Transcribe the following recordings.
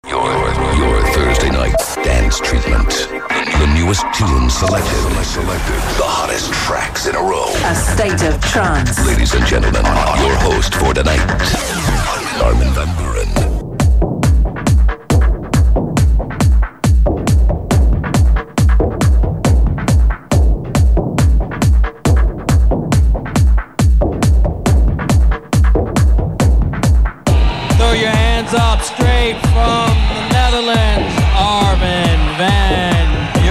Your Thursday night dance treatment. The newest tunes selected. The hottest tracks in a row. A state of trance. Ladies and gentlemen, your host for tonight, Armin van Buuren. Up straight from the Netherlands, Armin van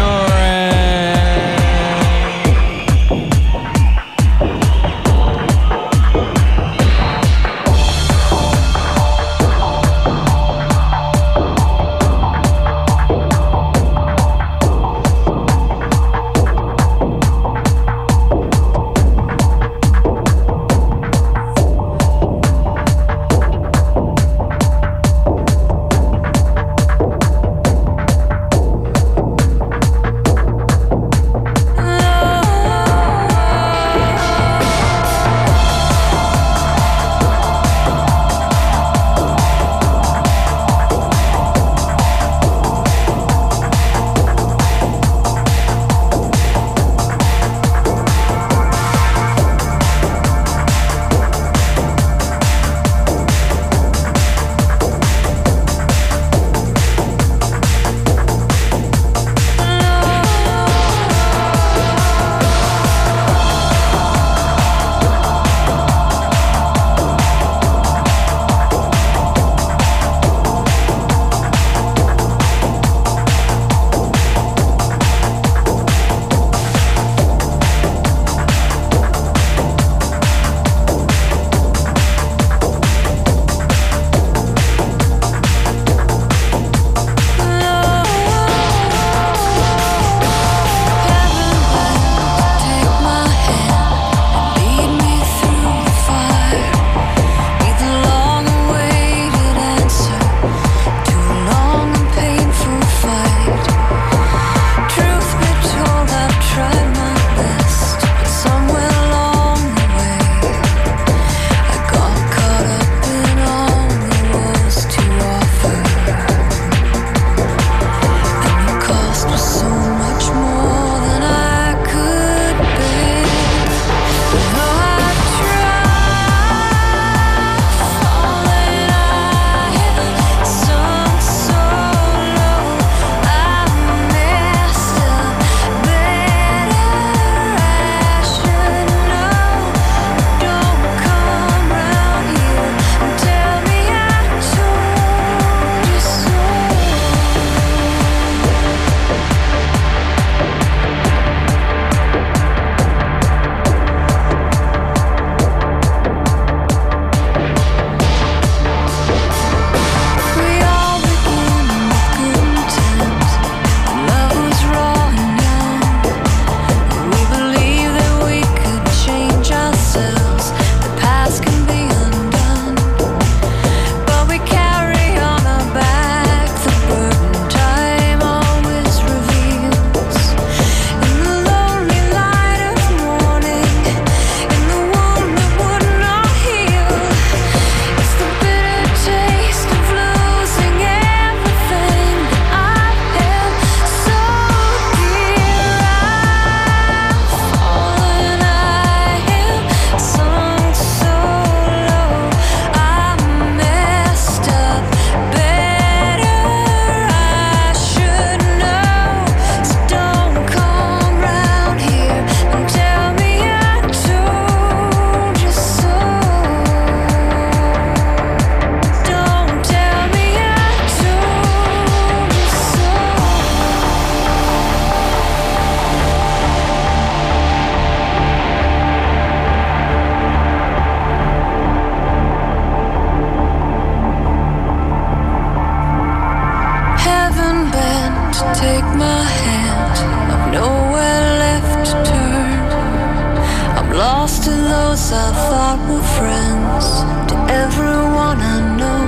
those I thought were friends, to everyone I know.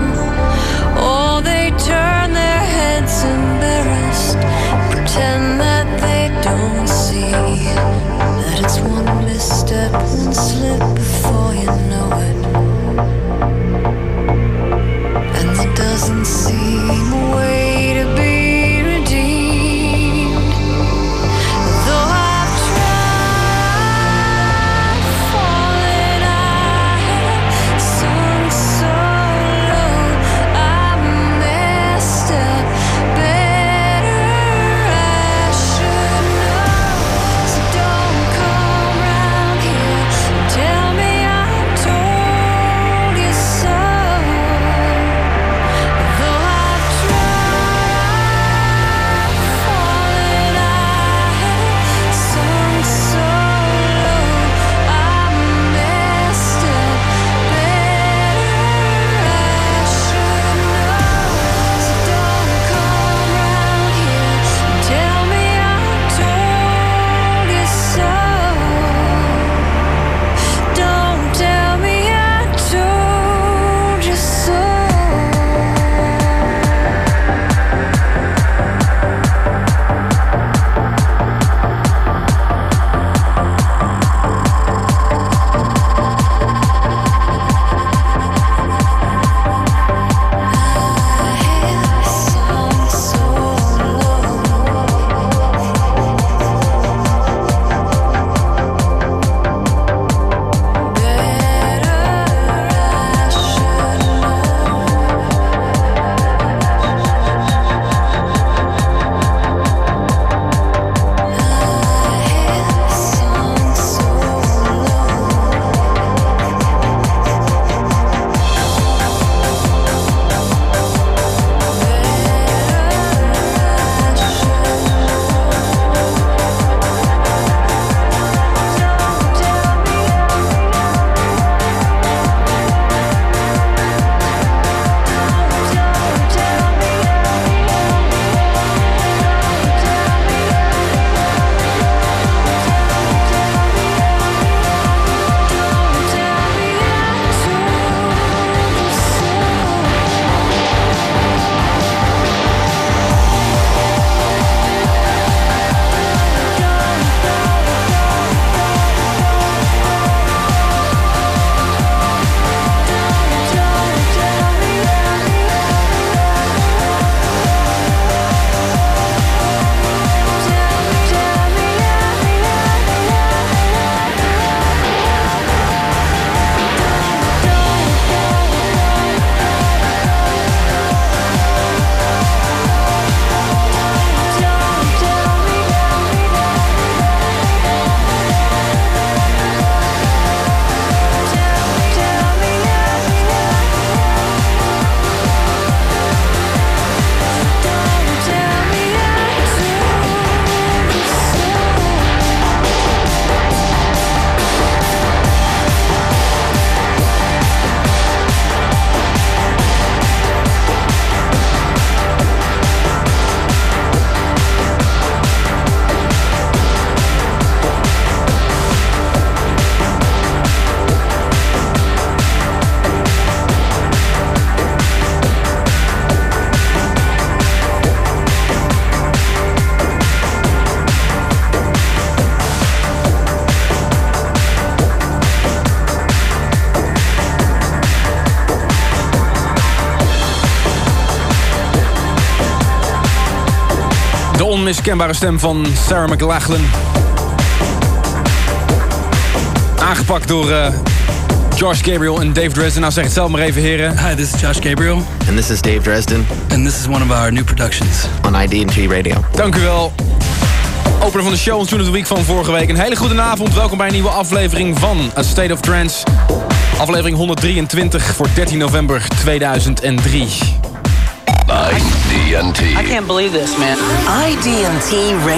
Oh, they turn their heads embarrassed, pretend that they don't see that it's one misstep, one slip before you know it. And there doesn't seem a way onmiskenbare stem van Sarah McLachlan. Aangepakt door Josh Gabriel en Dave Dresden. Nou, zeg het zelf maar even, heren. Hi, this is Josh Gabriel. And this is Dave Dresden. And this is one of our new productions. On ID&T Radio. Dank u wel. Opener van de show, ons Tune of the Week van vorige week. Een hele goede avond. Welkom bij een nieuwe aflevering van A State of Trance. Aflevering 123 voor 13 november 2003. ID&T. I can't believe this, man. ID&T Radio.